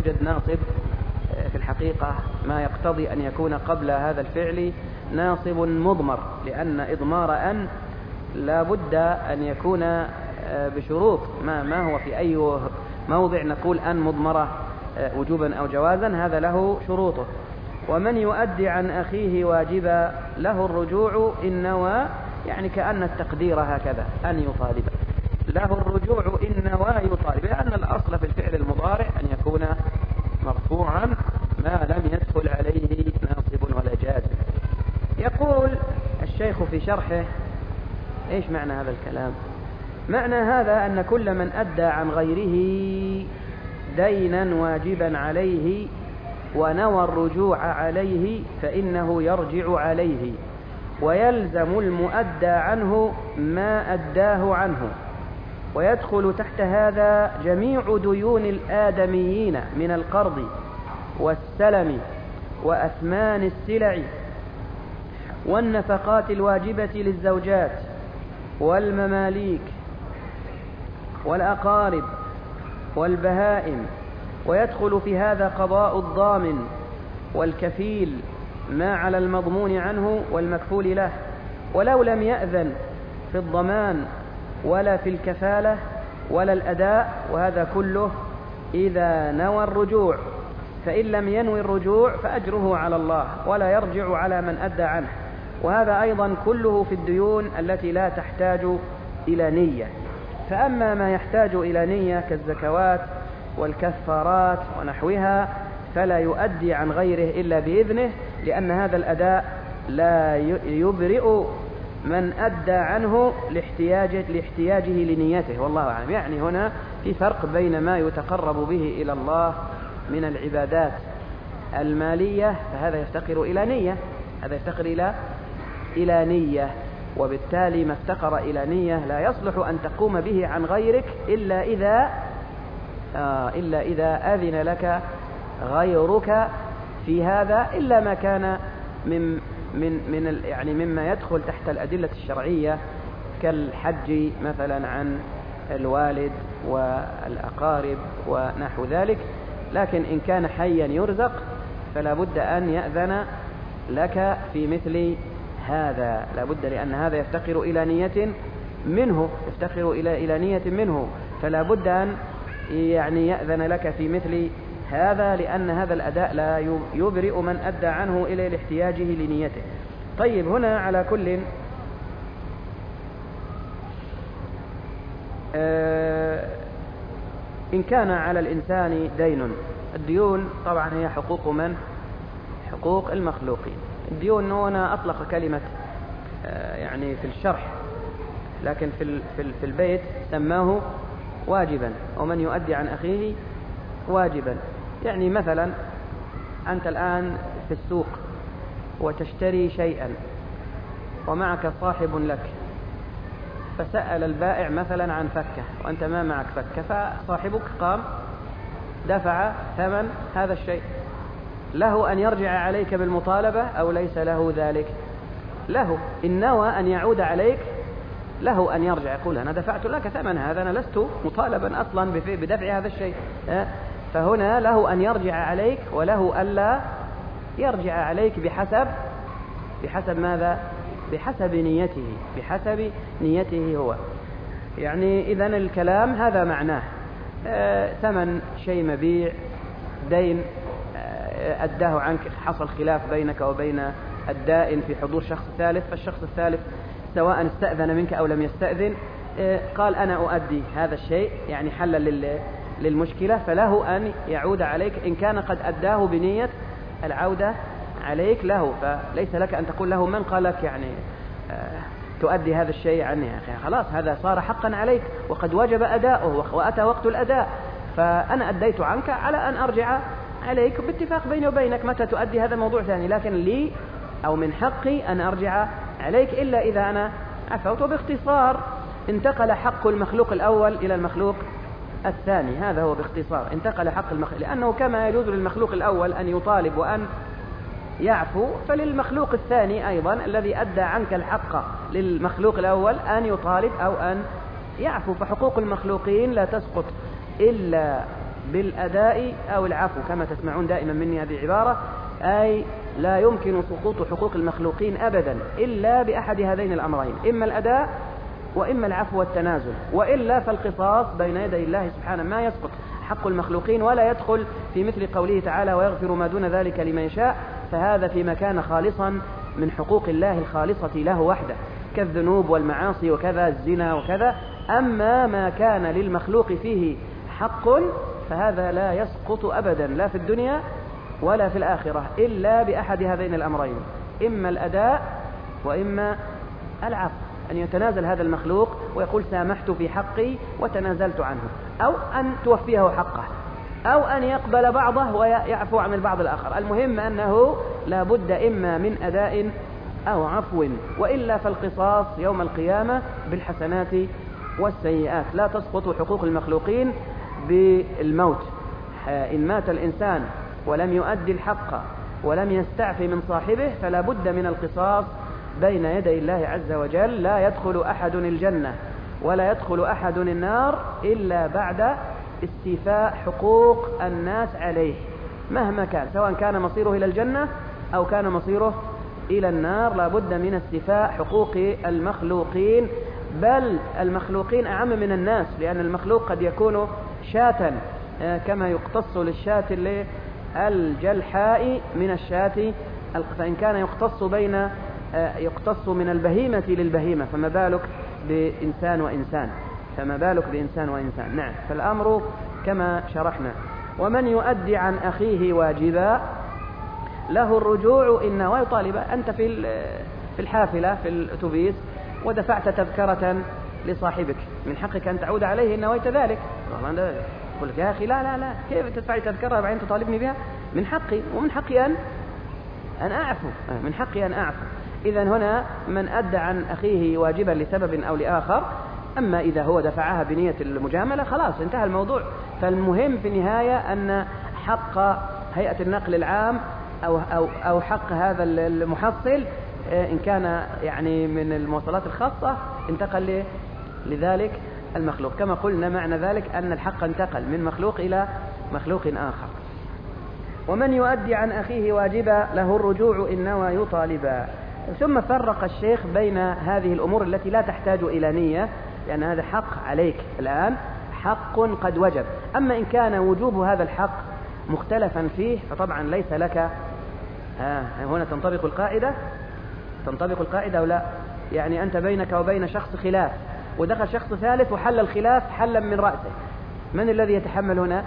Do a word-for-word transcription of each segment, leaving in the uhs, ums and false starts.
يوجد ناصب في الحقيقة ما يقتضي أن يكون قبل هذا الفعل ناصب مضمر، لأن إضمار أن لا بد أن يكون بشروط، ما, ما هو في أي موضع نقول أن مضمرة وجوبا أو جوازا، هذا له شروطه. ومن يؤدي عن أخيه واجبا له الرجوع إن نوى، يعني كأن التقدير هكذا أن يطالب، له الرجوع إن نوى يطالب، لأن الأصل في الفعل المضارع أن يكون مرفوعا ما لم يدخل عليه ناصب ولا جازم. يقول الشيخ في شرحه: إيش معنى هذا الكلام؟ معنى هذا أن كل من أدى عن غيره دينا واجبا عليه ونوى الرجوع عليه فإنه يرجع عليه، ويلزم المؤدى عنه ما أداه عنه، ويدخل تحت هذا جميع ديون الآدميين من القرض والسلم وأثمان السلع والنفقات الواجبة للزوجات والمماليك والأقارب والبهائم، ويدخل في هذا قضاء الضامن والكفيل ما على المضمون عنه والمكفول له، ولو لم يأذن في الضمان ولا في الكفالة ولا الأداء، وهذا كله إذا نوى الرجوع، فإن لم ينوي الرجوع فأجره على الله ولا يرجع على من أدى عنه. وهذا أيضا كله في الديون التي لا تحتاج إلى نية. فأما ما يحتاج إلى نية كالزكوات والكفارات ونحوها فلا يؤدي عن غيره إلا بإذنه، لأن هذا الأداء لا يبرئ من أدى عنه لاحتياجه, لاحتياجه لنيته، والله أعلم. يعني هنا في فرق بين ما يتقرب به إلى الله من العبادات المالية، فهذا يفتقر إلى نية، هذا يفتقر إلى إلى نية، وبالتالي ما افتقر إلى نية لا يصلح أن تقوم به عن غيرك إلا إذا آه إلا إذا أذن لك غيرك في هذا، إلا ما كان من من من يعني مما يدخل تحت الأدلة الشرعية كالحج مثلا عن الوالد والأقارب ونحو ذلك. لكن إن كان حيا يرزق فلا بد أن يأذن لك في مثل هذا، لا بد، لأن هذا يفتقر إلى نية منه، يفتقر إلى إلى نية منه، فلا بد أن يعني يأذن لك في مثل هذا، لأن هذا الأداء لا يبرئ من أدى عنه إلى احتياجه لنيته. طيب، هنا على كل آه إن كان على الإنسان دين، الديون طبعا هي حقوق من؟ حقوق المخلوقين. الديون هنا أطلق كلمة آه يعني في الشرح، لكن في في البيت سماه واجبا، ومن يؤدي عن أخيه واجبا. يعني مثلا أنت الآن في السوق وتشتري شيئا ومعك صاحب لك، فسأل البائع مثلا عن فكة وأنت ما معك فكة، فصاحبك قام دفع ثمن هذا الشيء، له أن يرجع عليك بالمطالبة أو ليس له ذلك؟ له. إن نوى أن يعود عليك له أن يرجع، يقول أنا دفعت لك ثمن هذا، أنا لست مطالبا أصلا بدفع هذا الشيء. فهنا له أن يرجع عليك وله ألا يرجع عليك بحسب بحسب ماذا؟ بحسب نيته، بحسب نيته هو. يعني إذن الكلام هذا معناه آه ثمن شيء مبيع، دين آه أداه عنك، حصل خلاف بينك وبين الدائن في حضور شخص ثالث، فالشخص الثالث سواء استأذن منك أو لم يستأذن آه قال أنا أؤدي هذا الشيء، يعني حل للمشكلة، فله أن يعود عليك إن كان قد أداه بنية العودة عليك له. فليس لك أن تقول له من قال لك يعني آه تؤدي هذا الشيء عني يا أخي، خلاص هذا صار حقا عليك وقد وجب أداؤه وأتى وقت الأداء، فأنا أديت عنك على أن أرجع عليك باتفاق بيني وبينك، متى تؤدي هذا موضوع ثاني، لكن لي أو من حقي أن أرجع عليك إلا إذا أنا عفوت. وباختصار انتقل حق المخلوق الأول إلى المخلوق الثاني، هذا هو باختصار، انتقل حق المخلوق، لأنه كما يجوز للمخلوق الأول أن يطالب وأن يعفو، فللمخلوق الثاني أيضا الذي أدى عنك الحق للمخلوق الأول أن يطالب أو أن يعفو. فحقوق المخلوقين لا تسقط إلا بالأداء أو العفو، كما تسمعون دائما مني هذه عبارة، أي لا يمكن سقوط حقوق المخلوقين أبدا إلا بأحد هذين الأمرين، إما الأداء وإما العفو والتنازل، وإلا فالقصاص بين يدي الله سبحانه ما يسقط حق المخلوقين ولا يدخل في مثل قوله تعالى ويغفر ما دون ذلك لمن يشاء، فهذا فيما كان خالصا من حقوق الله الخالصة له وحده كالذنوب والمعاصي وكذا الزنا وكذا. أما ما كان للمخلوق فيه حق فهذا لا يسقط أبدا لا في الدنيا ولا في الآخرة إلا بأحد هذين الأمرين، إما الأداء وإما العفو، أن يتنازل هذا المخلوق ويقول سامحت في حقي وتنازلت عنه، أو أن توفيه حقه، أو أن يقبل بعضه ويعفو عن البعض الآخر. المهم أنه لا بد إما من أداء أو عفو، وإلا فالقصاص يوم القيامة بالحسنات والسيئات. لا تسقط حقوق المخلوقين بالموت. إن مات الإنسان ولم يؤدي الحق ولم يستعفي من صاحبه فلا بد من القصاص بين يدي الله عز وجل. لا يدخل أحد الجنة ولا يدخل أحد النار إلا بعد استيفاء حقوق الناس عليه مهما كان، سواء كان مصيره إلى الجنة أو كان مصيره إلى النار. لا بد من استيفاء حقوق المخلوقين، بل المخلوقين أعم من الناس، لأن المخلوق قد يكون شاة كما يقتص للشاة الجلحاء من الشاة، فإن كان يقتص بين يقتص من البهيمة للبهيمة فما بالك بإنسان وإنسان فما بالك بإنسان وإنسان. نعم، فالأمر كما شرحنا. ومن يؤدي عن أخيه واجبا له الرجوع إن ويطالب. أنت في في الحافلة في الأتوبيس ودفعت تذكرة لصاحبك، من حقك أن تعود عليه إن نويت ذلك. والله يقول لك يا أخي لا لا لا كيف تدفعي تذكرة بعدين تطالبني بها؟ من حقي ومن حقي أن أن أعفو، من حقي أن أعفو. إذن هنا من أدى عن أخيه واجبا لسبب أو لآخر، أما إذا هو دفعها بنية المجاملة خلاص انتهى الموضوع. فالمهم في النهاية أن حق هيئة النقل العام أو, أو, أو حق هذا المحصل إن كان يعني من المواصلات الخاصة انتقل لذلك المخلوق. كما قلنا معنى ذلك أن الحق انتقل من مخلوق إلى مخلوق آخر. ومن يؤدي عن أخيه واجبا له الرجوع إن نوى يطالبا. ثم فرق الشيخ بين هذه الأمور التي لا تحتاج إلى نية، لأن هذا حق عليك الآن، حق قد وجب. أما إن كان وجوب هذا الحق مختلفا فيه فطبعا ليس لك. ها هنا تنطبق القاعدة تنطبق القاعدة ولا؟ يعني أنت بينك وبين شخص خلاف ودخل شخص ثالث وحل الخلاف حلا من رأسه، من الذي يتحمل هنا؟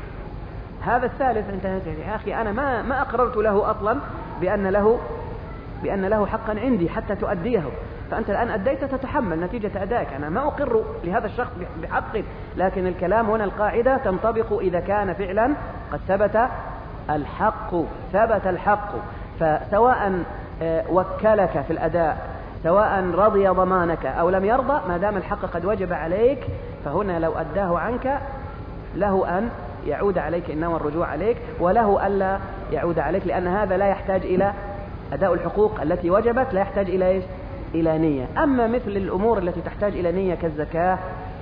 هذا الثالث. أنت يا أخي أنا ما ما أقررت له أصلا بأن له بأن له حقا عندي حتى تؤديه، فأنت الآن أديت تتحمل نتيجة أدائك. أنا ما أقر لهذا الشخص بحق، لكن الكلام هنا القاعدة تنطبق إذا كان فعلا قد ثبت الحق ثبت الحق فسواء وكلك في الأداء سواء رضي ضمانك أو لم يرضى، ما دام الحق قد وجب عليك فهنا لو أداه عنك له أن يعود عليك إنما الرجوع عليك، وله ألا يعود عليك، لأن هذا لا يحتاج إلى أداء الحقوق التي وجبت، لا يحتاج إلى إيش؟ إلى نية. أما مثل الأمور التي تحتاج إلى نية كالزكاة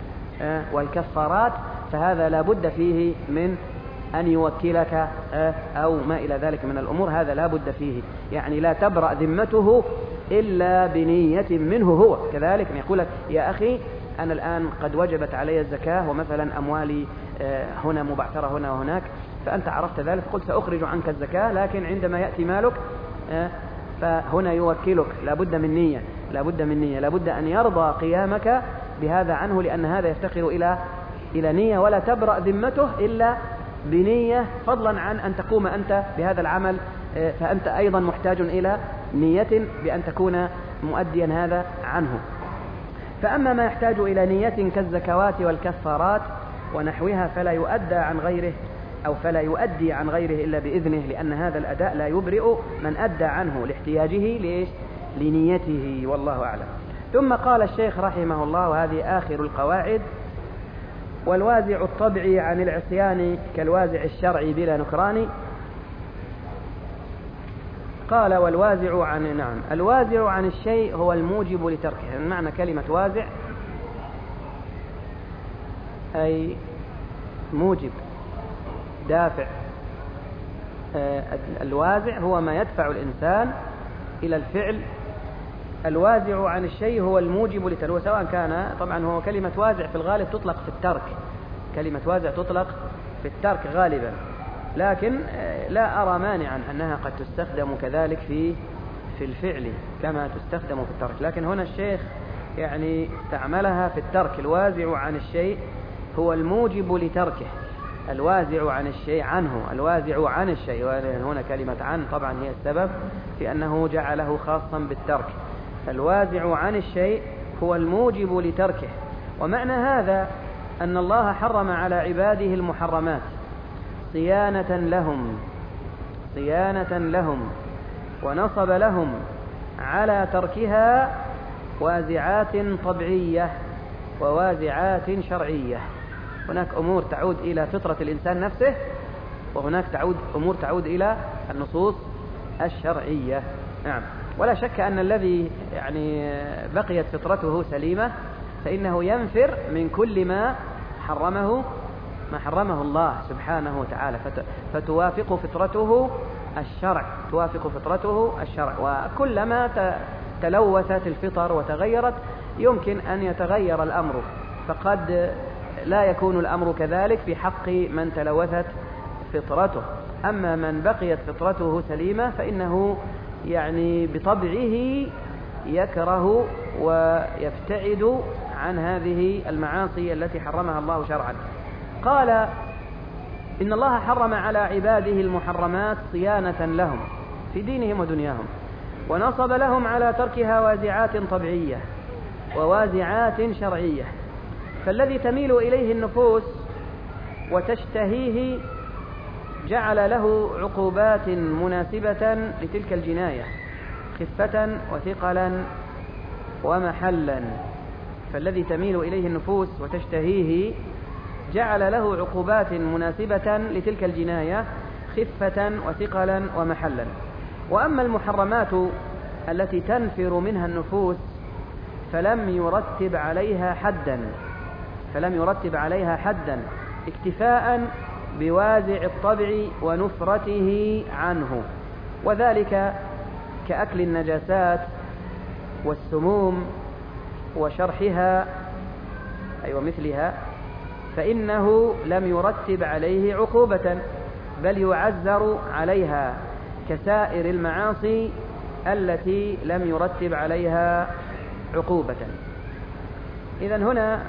والكفارات فهذا لا بد فيه من أن يوكلك أو ما إلى ذلك من الأمور، هذا لا بد فيه. يعني لا تبرأ ذمته إلا بنية منه هو. كذلك يقول لك يا أخي أنا الآن قد وجبت علي الزكاة ومثلا أموالي هنا مبعثرة هنا وهناك، فأنت عرفت ذلك قلت سأخرج عنك الزكاة، لكن عندما يأتي مالك فهنا يوكلك. لا بد من نية لا بد من نية لا بد أن يرضى قيامك بهذا عنه، لأن هذا يفتقر إلى إلى نية، ولا تبرأ ذمته إلا بنية، فضلا عن أن تقوم أنت بهذا العمل، فأنت أيضا محتاج إلى نية بأن تكون مؤديا هذا عنه. فأما ما يحتاج إلى نية كالزكوات والكفارات ونحوها فلا يؤدى عن غيره أو فلا يؤدي عن غيره إلا بإذنه، لأن هذا الأداء لا يبرئ من أدى عنه لاحتياجه لإيش؟ لنيته، والله أعلم. ثم قال الشيخ رحمه الله، وهذه آخر القواعد: والوازع الطبعي عن العصيان كالوازع الشرعي بلا نكران. قال والوازع عن نعم الوازع عن الشيء هو الموجب لتركه. يعني معنى كلمة وازع أي موجب دافع. الوازع هو ما يدفع الإنسان إلى الفعل. الوازع عن الشيء هو الموجب لتلوه، سواء كان طبعا هو كلمة وازع في الغالب تطلق في الترك، كلمة وازع تطلق في الترك غالبا، لكن لا أرى مانعا أنها قد تستخدم كذلك في في الفعل كما تستخدم في الترك، لكن هنا الشيخ يعني استعملها في الترك. الوازع عن الشيء هو الموجب لتركه، الوازع عن الشيء عنه، الوازع عن الشيء، هنا كلمة عن طبعا هي السبب في أنه جعله خاصا بالترك. الوازع عن الشيء هو الموجب لتركه. ومعنى هذا أن الله حرم على عباده المحرمات صيانة لهم صيانة لهم ونصب لهم على تركها وازعات طبيعية ووازعات شرعية. هناك أمور تعود إلى فطرة الإنسان نفسه، وهناك تعود أمور تعود إلى النصوص الشرعية. نعم. ولا شك أن الذي يعني بقيت فطرته سليمة فإنه ينفر من كل ما حرمه ما حرمه الله سبحانه وتعالى، فتوافق فطرته الشرع توافق فطرته الشرع. وكلما تلوثت الفطر وتغيرت يمكن أن يتغير الأمر، فقد لا يكون الأمر كذلك في حق من تلوثت فطرته. أما من بقيت فطرته سليمة فإنه يعني بطبعه يكره ويبتعد عن هذه المعاصي التي حرمها الله شرعا. قال إن الله حرم على عباده المحرمات صيانة لهم في دينهم ودنياهم، ونصب لهم على تركها وازعات طبيعية ووازعات شرعية. فالذي تميل إليه النفوس وتشتهيه جعل له عقوبات مناسبة لتلك الجناية خفة وثقلا ومحلا. فالذي تميل إليه النفوس وتشتهيه جعل له عقوبات مناسبة لتلك الجناية خفة وثقلا ومحلا. وأما المحرمات التي تنفر منها النفوس فلم يرتب عليها حدا فلم يرتب عليها حدا اكتفاء بوازع الطبع ونفرته عنه، وذلك كأكل النجاسات والسموم وشرحها أي ومثلها، فإنه لم يرتب عليه عقوبة بل يعزر عليها كسائر المعاصي التي لم يرتب عليها عقوبة. إذن هنا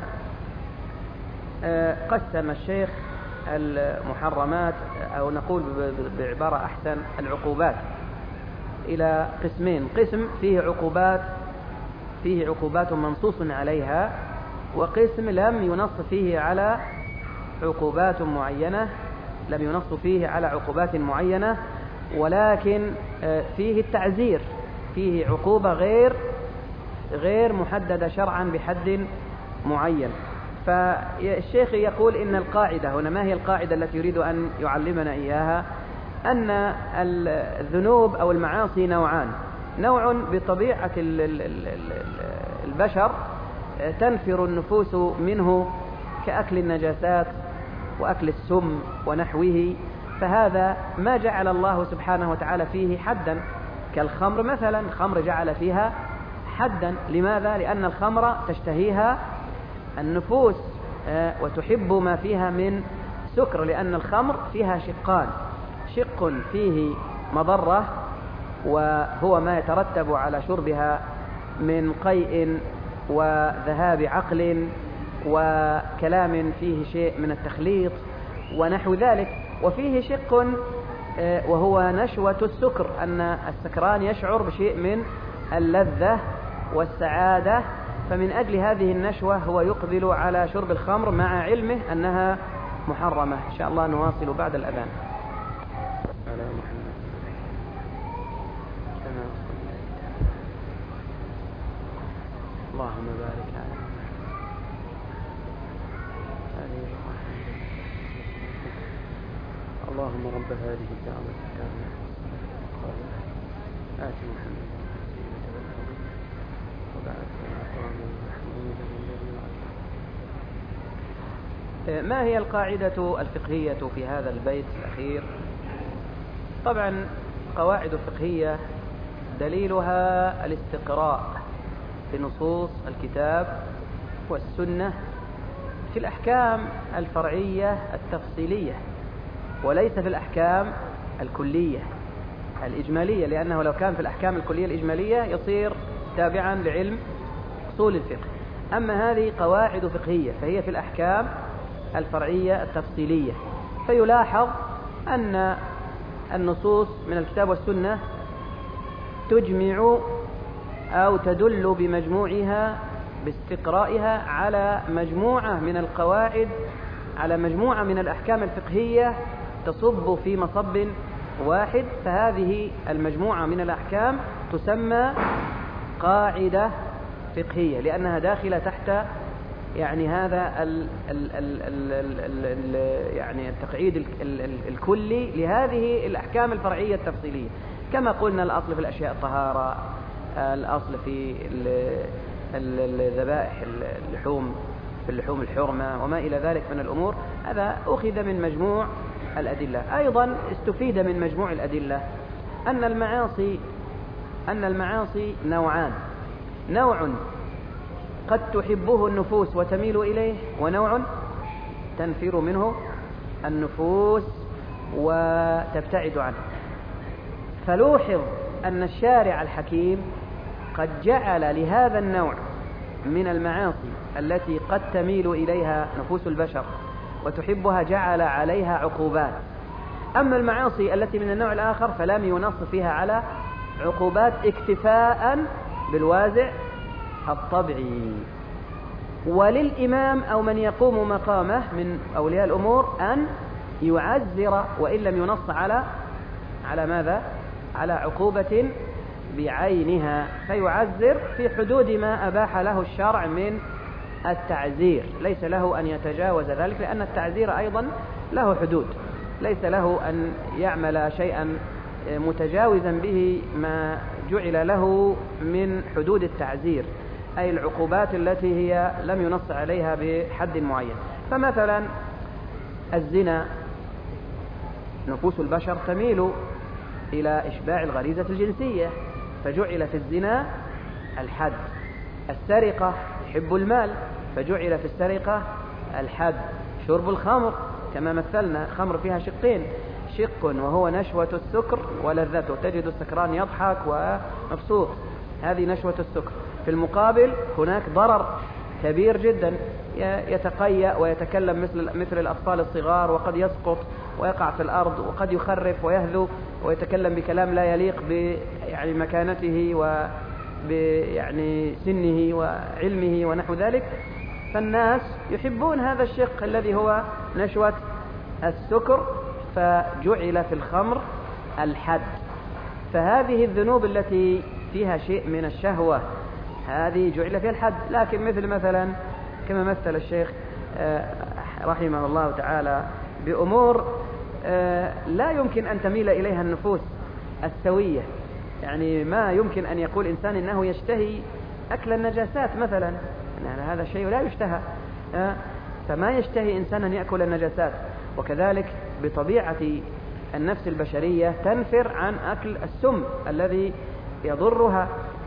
قسم الشيخ المحرمات أو نقول بعبارة أحسن العقوبات إلى قسمين: قسم فيه عقوبات فيه عقوبات منصوص عليها، وقسم لم ينص فيه على عقوبات معينة لم ينص فيه على عقوبات معينة ولكن فيه التعزير، فيه عقوبة غير غير محددة شرعا بحد معين. فالشيخ يقول إن القاعدة هنا، ما هي القاعدة التي يريد أن يعلمنا إياها؟ أن الذنوب أو المعاصي نوعان: نوع بطبيعة البشر تنفر النفوس منه كأكل النجاسات وأكل السم ونحوه، فهذا ما جعل الله سبحانه وتعالى فيه حدا، كالخمر مثلا، الخمر جعل فيها حدا. لماذا؟ لأن الخمر تشتهيها النفوس وتحب ما فيها من سكر، لأن الخمر فيها شقان: شق فيه مضرة وهو ما يترتب على شربها من قيء وذهاب عقل وكلام فيه شيء من التخليط ونحو ذلك، وفيه شق وهو نشوة السكر، أن السكران يشعر بشيء من اللذة والسعادة، فمن أجل هذه النشوة هو يقبل على شرب الخمر مع علمه أنها محرمة. إن شاء الله نواصل بعد الأذان. اللهم بارك على اللهم رب هذه الدعوة التامة آت محمد وبعث مقاما محمودا الذي وعدته ما هي القاعدة الفقهية في هذا البيت الأخير؟ طبعا قواعد فقهية دليلها الاستقراء في نصوص الكتاب والسنة في الأحكام الفرعية التفصيلية، وليس في الأحكام الكلية الإجمالية، لأنه لو كان في الأحكام الكلية الإجمالية يصير تابعا لعلم أصول الفقه. أما هذه قواعد فقهية فهي في الأحكام الفرعية التفصيلية. فيلاحظ أن النصوص من الكتاب والسنة تجمع أو تدل بمجموعها باستقرائها على مجموعة من القواعد، على مجموعة من الأحكام الفقهية تصب في مصب واحد، فهذه المجموعة من الأحكام تسمى قاعدة فقهية، لأنها داخلة تحت يعني هذا ال ال ال ال ال ال يعني التقعيد ال ال الكلي لهذه الأحكام الفرعية التفصيلية. كما قلنا الأصل في الأشياء الطهارة، الأصل في الذبائح اللحوم في اللحوم الحرمة وما إلى ذلك من الأمور، هذا أخذ من مجموع الأدلة. أيضا استفيد من مجموع الأدلة أن المعاصي أن المعاصي نوعان: نوع قد تحبه النفوس وتميل إليه، ونوع تنفر منه النفوس وتبتعد عنه. فلوحظ أن الشارع الحكيم قد جعل لهذا النوع من المعاصي التي قد تميل إليها نفوس البشر وتحبها جعل عليها عقوبات. أما المعاصي التي من النوع الآخر فلم ينص فيها على عقوبات اكتفاء بالوازع الطبعي. وللإمام أو من يقوم مقامه من أولياء الأمور أن يعزر وإن لم ينص على على ماذا؟ على عقوبة بعينها، فيعزر في حدود ما أباح له الشرع من التعزير، ليس له أن يتجاوز ذلك، لأن التعزير أيضا له حدود، ليس له أن يعمل شيئا متجاوزا به ما جعل له من حدود التعزير، أي العقوبات التي هي لم ينص عليها بحد معين. فمثلا الزنا، نفوس البشر تميل إلى إشباع الغريزة الجنسية فجعل في الزنا الحد. السرقة يحب المال فجعل في السرقة الحد. شرب الخمر كما مثلنا، خمر فيها شقين: شق وهو نشوة السكر ولذته، تجد السكران يضحك ومبسوط، هذه نشوة السكر. في المقابل هناك ضرر كبير جدا، يتقيأ ويتكلم مثل مثل الأطفال الصغار، وقد يسقط ويقع في الأرض، وقد يخرف ويهذو ويتكلم بكلام لا يليق ب يعني مكانته وب يعني سنه وعلمه ونحو ذلك. فالناس يحبون هذا الشق الذي هو نشوة السكر، فجعل في الخمر الحد. فهذه الذنوب التي فيها شيء من الشهوة هذه جعل فيها الحد. لكن مثل مثلا كما مثل الشيخ رحمه الله تعالى بأمور لا يمكن أن تميل إليها النفوس السوية، يعني ما يمكن أن يقول إنسان إنه يشتهي أكل النجاسات مثلا، يعني هذا الشيء لا يشتهى، فما يشتهي إنسان أن يأكل النجاسات. وكذلك بطبيعة النفس البشرية تنفر عن أكل السم الذي يضرها.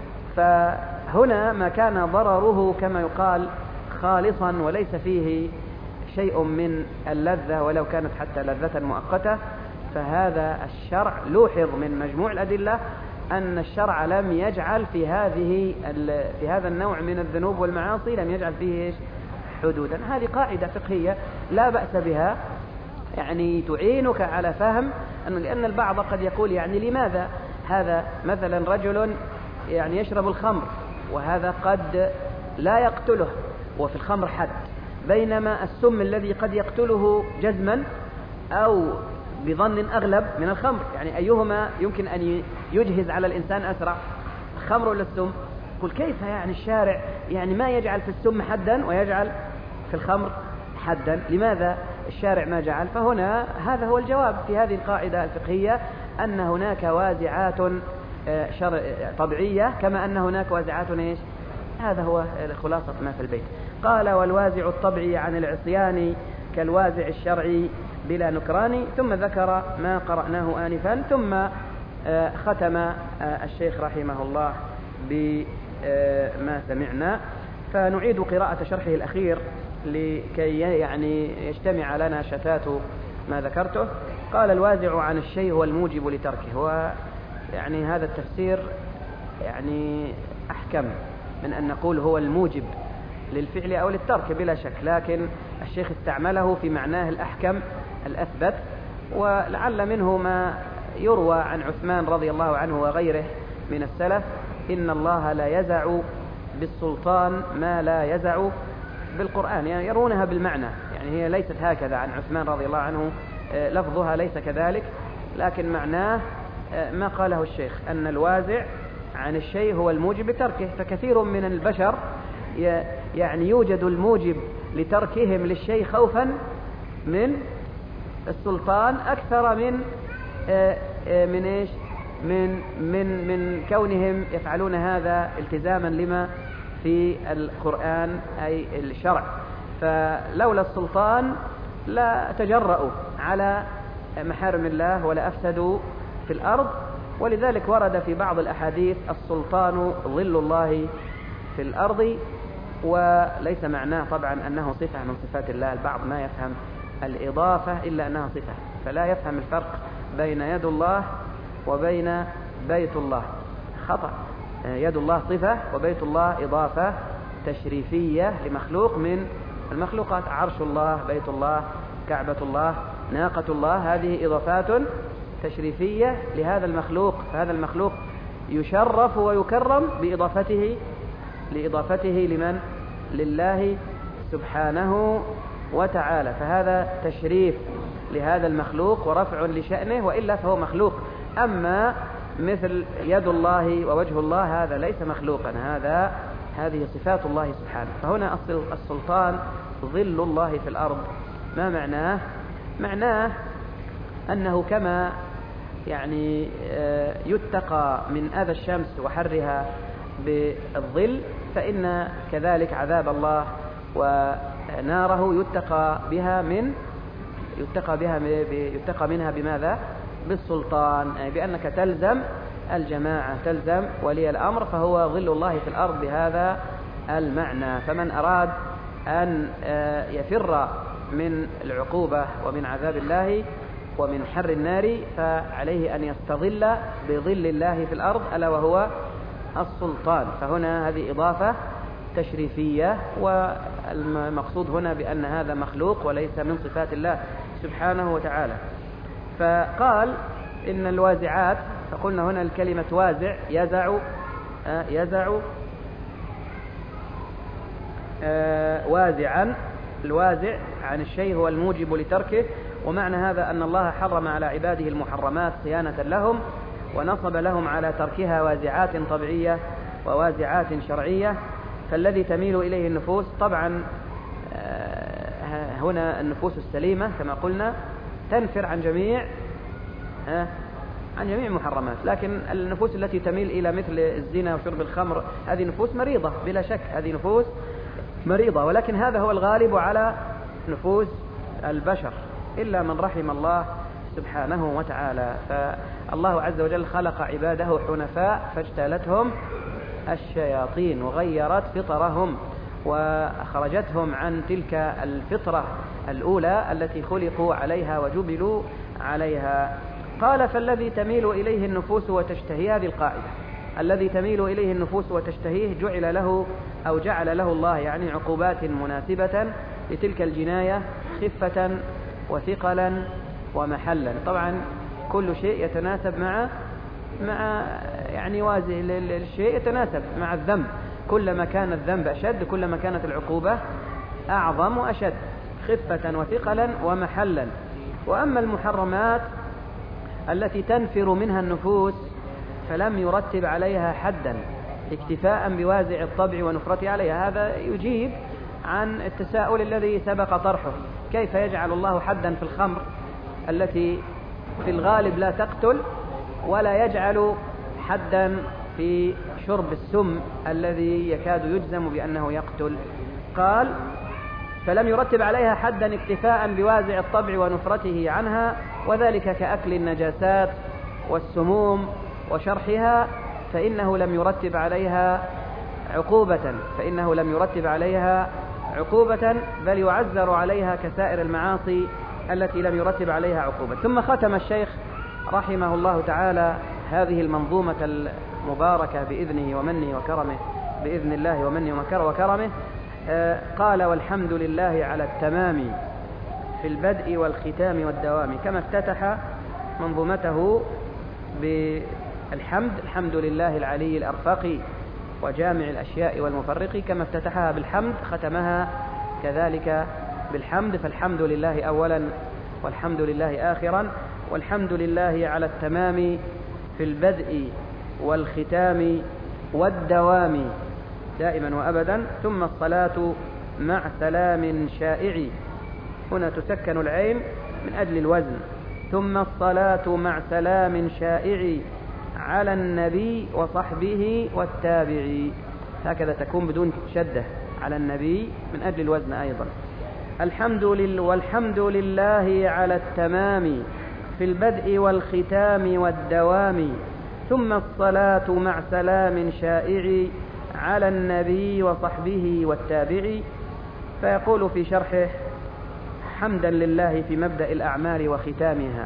فهنا ما كان ضرره كما يقال خالصا وليس فيه شيء من اللذة ولو كانت حتى لذة مؤقتة، فهذا الشرع لوحظ من مجموع الأدلة أن الشرع لم يجعل في هذه في هذا النوع من الذنوب والمعاصي لم يجعل فيه حدودا. هذه قاعدة فقهية لا بأس بها، يعني تعينك على فهم أنه، لأن البعض قد يقول يعني لماذا هذا مثلا رجل يعني يشرب الخمر وهذا قد لا يقتله وفي الخمر حد، بينما السم الذي قد يقتله جزما أو بظن أغلب من الخمر، يعني أيهما يمكن أن يجهز على الإنسان أسرع، الخمر ولا السم؟ قل كيف يعني الشارع يعني ما يجعل في السم حدا ويجعل في الخمر حدا؟ لماذا الشارع ما جعل؟ فهنا هذا هو الجواب في هذه القاعدة الفقهية، أن هناك وازعات طبيعية كما أن هناك وازعات إيش؟ هذا هو خلاصة ما في البيت. قال: والوازع الطبعي عن العصيان كالوازع الشرعي بلا نكران. ثم ذكر ما قرأناه آنفا، ثم ختم الشيخ رحمه الله بما سمعنا. فنعيد قراءة شرحه الأخير لكي يعني يجتمع لنا شتات ما ذكرته. قال: الوازع عن الشيء هو الموجب لتركه. ويعني هذا التفسير يعني أحكم من أن نقول هو الموجب للفعل أو للترك بلا شك، لكن الشيخ استعمله في معناه الأحكم الأثبت. ولعل منه ما يروى عن عثمان رضي الله عنه وغيره من السلف: إن الله لا يزع بالسلطان ما لا يزع بالقرآن. يعني يرونها بالمعنى، يعني هي ليست هكذا عن عثمان رضي الله عنه، لفظها ليس كذلك، لكن معناه ما قاله الشيخ أن الوازع عن الشيء هو الموجب لتركه. فكثير من البشر يعني يوجد الموجب لتركهم للشيء خوفا من السلطان أكثر من من إيش من من من كونهم يفعلون هذا التزاما لما في القرآن أي الشرع. فلولا السلطان لا تجرؤوا على محارم الله ولا أفسدوا في الأرض. ولذلك ورد في بعض الأحاديث: السلطان ظل الله في الأرض. وليس معناه طبعا أنه صفة من صفات الله. البعض ما يفهم الإضافة إلا أنها صفة، فلا يفهم الفرق بين يد الله وبين بيت الله. خطأ. يد الله صفة وبيت الله إضافة تشريفية لمخلوق من المخلوقات. عرش الله، بيت الله، كعبة الله، ناقة الله، هذه إضافات تشريفية لهذا المخلوق. فهذا المخلوق يشرف ويكرم بإضافته لإضافته لمن؟ لله سبحانه وتعالى. فهذا تشريف لهذا المخلوق ورفع لشأنه، وإلا فهو مخلوق. أما مثل يد الله ووجه الله هذا ليس مخلوقا، هذا هذه صفات الله سبحانه. فهنا السلطان ظل الله في الأرض. ما معناه؟ معناه أنه كما يعني يتقى من أذى الشمس وحرها بالظل، فإن كذلك عذاب الله وناره يتقى بها من يتقى بها يتقى منها بماذا؟ بالسلطان، أي بأنك تلزم الجماعة، تلزم ولي الأمر، فهو ظل الله في الأرض بهذا المعنى. فمن أراد أن يفر من العقوبة ومن عذاب الله ومن حر النار فعليه أن يستظل بظل الله في الأرض، ألا وهو السلطان. فهنا هذه إضافة تشريفية، والمقصود هنا بأن هذا مخلوق وليس من صفات الله سبحانه وتعالى. فقال إن الوازعات، فقلنا هنا الكلمة وازع يزع يزع وازعا. الوازع عن الشيء هو الموجب لتركه. ومعنى هذا أن الله حرم على عباده المحرمات صيانة لهم، ونصب لهم على تركها وازعات طبيعية ووازعات شرعية. فالذي تميل إليه النفوس، طبعا هنا النفوس السليمة كما قلنا تنفر عن جميع عن جميع المحرمات، لكن النفوس التي تميل إلى مثل الزنا وشرب الخمر هذه نفوس مريضة بلا شك، هذه نفوس مريضة. ولكن هذا هو الغالب على نفوس البشر إلا من رحم الله سبحانه وتعالى. فالله عز وجل خلق عباده حنفاء فاجتالتهم الشياطين وغيرت فطرهم وأخرجتهم عن تلك الفطرة الأولى التي خلقوا عليها وجبلوا عليها. قال: فالذي تميل إليه النفوس وتشتهي، هذه القاعدة، الذي تميل إليه النفوس وتشتهيه جعل له أو جعل له الله يعني عقوبات مناسبة لتلك الجناية خفة وثقلا ومحلا. طبعا كل شيء يتناسب مع مع يعني وازي الشيء يتناسب مع الذنب. كلما كان الذنب أشد كلما كانت العقوبة أعظم وأشد، خفة وثقلا ومحلا. وأما المحرمات التي تنفر منها النفوس فلم يرتب عليها حدا اكتفاء بوازع الطبع ونفرته عليها. هذا يجيب عن التساؤل الذي سبق طرحه: كيف يجعل الله حدا في الخمر التي في الغالب لا تقتل، ولا يجعل حدا في شرب السم الذي يكاد يجزم بأنه يقتل؟ قال: فلم يرتب عليها حدا اكتفاء بوازع الطبع ونفرته عنها، وذلك كأكل النجاسات والسموم وشرحها، فإنه لم يرتب عليها عقوبة فإنه لم يرتب عليها عقوبة بل يعزر عليها كسائر المعاصي التي لم يرتب عليها عقوبة. ثم ختم الشيخ رحمه الله تعالى هذه المنظومة المباركة بإذنه ومنه وكرمه بإذن الله ومنه وكرمه قال: والحمد لله على التمام في البدء والختام والدوام، كما افتتح منظومته بالحمد، الحمد لله العلي الأرفق وجامع الأشياء والمفرق، كما افتتحها بالحمد ختمها كذلك بالحمد، فالحمد لله أولا والحمد لله آخرا، والحمد لله على التمام في البدء والختام والدوام دائما وأبدا. ثم الصلاة مع سلام شائع، هنا تسكن العين من أجل الوزن، ثم الصلاة مع سلام شائع على النبي وصحبه والتابعي، هكذا تكون بدون شدة، على النبي من أجل الوزن أيضا. الحمد لله والحمد لله على التمام في البدء والختام والدوام، ثم الصلاة مع سلام شائع على النبي وصحبه والتابعي. فيقول في شرحه: حمدا لله في مبدأ الأعمال وختامها،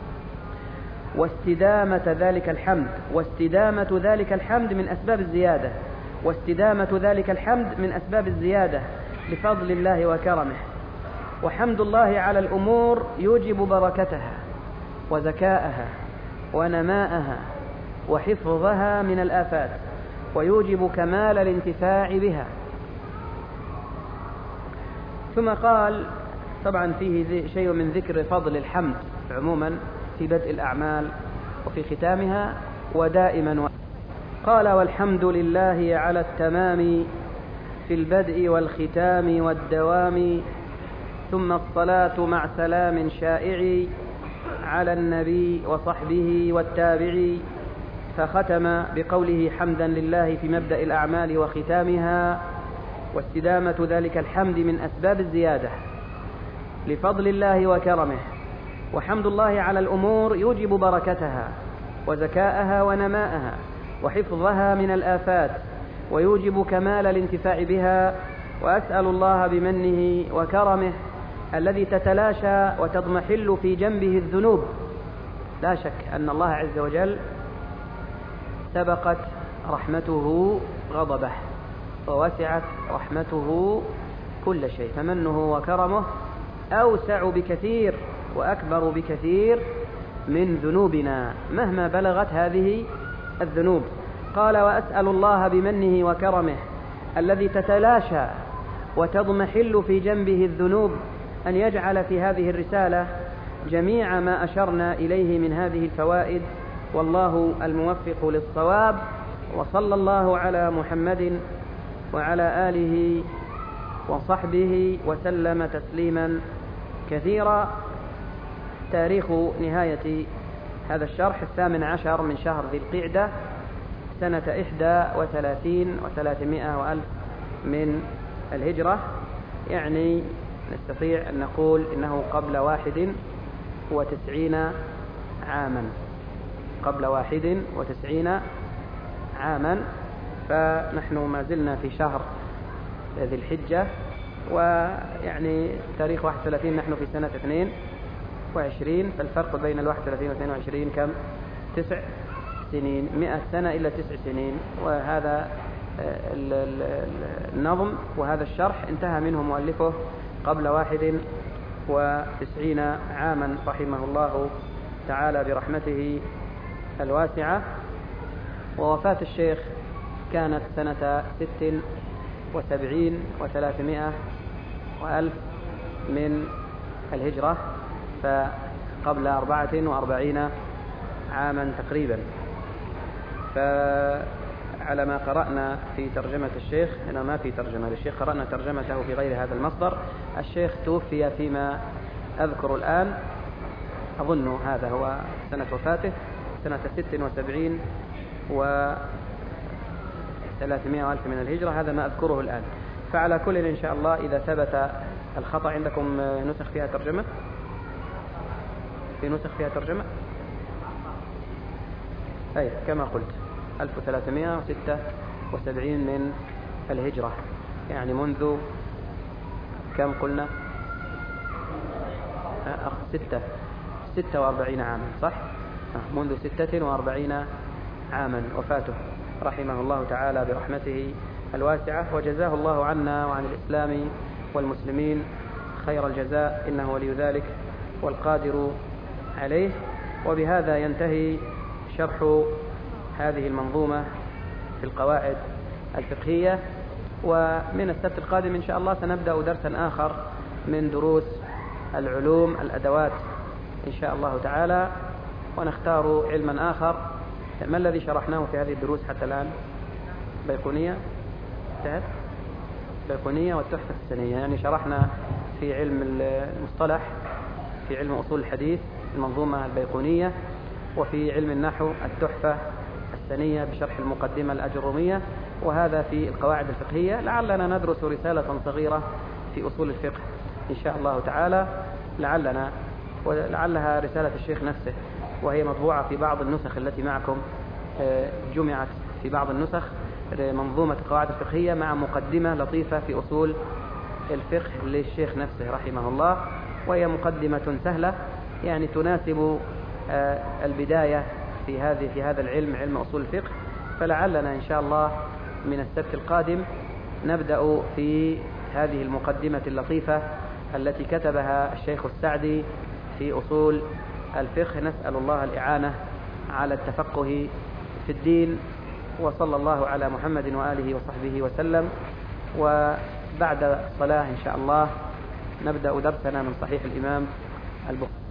واستدامة ذلك الحمد واستدامة ذلك الحمد من أسباب الزيادة واستدامة ذلك الحمد من أسباب الزيادة لفضل الله وكرمه. وحمد الله على الأمور يوجب بركتها وزكاءها ونماءها وحفظها من الآفات، ويوجب كمال الانتفاع بها. ثم قال، طبعا فيه شيء من ذكر فضل الحمد عموما في بدء الأعمال وفي ختامها ودائما و... قال: والحمد لله على التمام في البدء والختام والدوام، ثم الصلاة مع سلام شائع على النبي وصحبه والتابعي. فختم بقوله: حمدا لله في مبدأ الأعمال وختامها، واستدامة ذلك الحمد من أسباب الزيادة لفضل الله وكرمه. وحمد الله على الأمور يوجب بركتها وزكاءها ونماءها وحفظها من الآفات، ويوجب كمال الانتفاع بها. وأسأل الله بمنه وكرمه الذي تتلاشى وتضمحل في جنبه الذنوب. لا شك أن الله عز وجل سبقت رحمته غضبه، ووسعت رحمته كل شيء، فمنه وكرمه أوسع بكثير وأكبر بكثير من ذنوبنا مهما بلغت هذه الذنوب. قال: وأسأل الله بمنه وكرمه الذي تتلاشى وتضمحل في جنبه الذنوب أن يجعل في هذه الرسالة جميع ما أشرنا إليه من هذه الفوائد، والله الموفق للصواب. وصلى الله على محمد وعلى آله وصحبه وسلم تسليما كثيرا. تاريخ نهاية هذا الشرح الثامن عشر من شهر ذي القعدة سنة إحدى وثلاثين وثلاثمائة وألف من الهجرة، يعني نستطيع أن نقول إنه قبل واحد وتسعين عاما قبل واحد وتسعين عاما. فنحن ما زلنا في شهر ذي الحجة، ويعني تاريخ واحد وثلاثين نحن في سنة اثنين وعشرين، فالفرق بين الواحد وثلاثين واثنين وعشرين كم؟ تسع سنين، مئة سنة إلا تسع سنين. وهذا النظم وهذا الشرح انتهى منه مؤلفه قبل واحد وتسعين عاما رحمه الله تعالى برحمته الواسعة. ووفاة الشيخ كانت سنة ست وسبعين وثلاثمائة وألف من الهجرة، فقبل أربعة وأربعين عاما تقريبا. فعلى ما قرأنا في ترجمة الشيخ، هنا ما في ترجمة للشيخ، قرأنا ترجمته في غير هذا المصدر. الشيخ توفي فيما أذكر الآن، أظن هذا هو سنة وفاته، سنة ست وسبعين وثلاثمائة ألف من الهجرة، هذا ما أذكره الآن. فعلى كل إن شاء الله إذا ثبت الخطأ عندكم نسخ فيها ترجمة؟ في نسخ فيها ترجمة؟ أي كما قلت ألف وثلاثمائة وستة وسبعين من الهجرة، يعني منذ كم قلنا؟ ستة ستة وأربعين عاما، صح؟ منذ ستة وأربعين عاما وفاته رحمه الله تعالى برحمته الواسعة، وجزاه الله عنا وعن الإسلام والمسلمين خير الجزاء، إنه ولي ذلك والقادر عليه. وبهذا ينتهي شرح هذه المنظومة في القواعد الفقهية، ومن السبت القادم إن شاء الله سنبدأ درسا آخر من دروس العلوم الأدوات إن شاء الله تعالى، ونختار علما آخر. ما الذي شرحناه في هذه الدروس حتى الآن؟ بيقونية انتهت، بيقونية والتحفة السنية، يعني شرحنا في علم المصطلح، في علم أصول الحديث المنظومة البيقونية، وفي علم النحو التحفة السنية بشرح المقدمة الأجرومية، وهذا في القواعد الفقهية. لعلنا ندرس رسالة صغيرة في أصول الفقه إن شاء الله تعالى، لعلنا ولعلها رسالة الشيخ نفسه، وهي مطبوعة في بعض النسخ التي معكم، جمعت في بعض النسخ منظومة القواعد الفقهية مع مقدمة لطيفة في أصول الفقه للشيخ نفسه رحمه الله، وهي مقدمة سهلة يعني تناسب البداية في هذه في هذا العلم، علم أصول الفقه. فلعلنا إن شاء الله من السبت القادم نبدأ في هذه المقدمة اللطيفة التي كتبها الشيخ السعدي في أصول الفقه. نسأل الله الإعانة على التفقه في الدين، وصلى الله على محمد وآله وصحبه وسلم. وبعد الصلاة إن شاء الله نبدأ درسنا من صحيح الإمام البخاري.